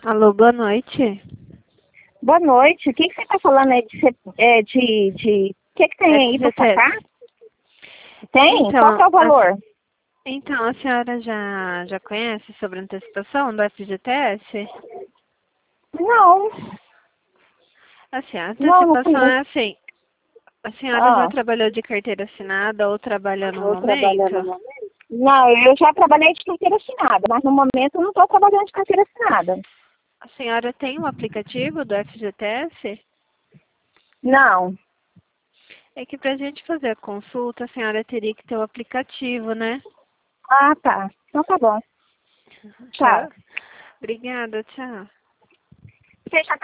Alô, boa noite. Boa noite. O que você está falando aí de... O que tem aí para sacar? Tem? Então, Qual que é o valor? Então, a senhora já conhece sobre a antecipação do FGTS? Não, Assim, a não antecipação conheço. é assim, a senhora já Ah, trabalhou de carteira assinada ou trabalha no eu trabalhando no momento? momento? Não, eu já trabalhei de carteira assinada, mas no momento eu não estou trabalhando de carteira assinada. A senhora tem um aplicativo do FGTS? Não. É que pra gente fazer a consulta, a senhora teria que ter o aplicativo, né? Ah, tá. Então tá bom. Tchau. Tá? Obrigada, tchau. Você já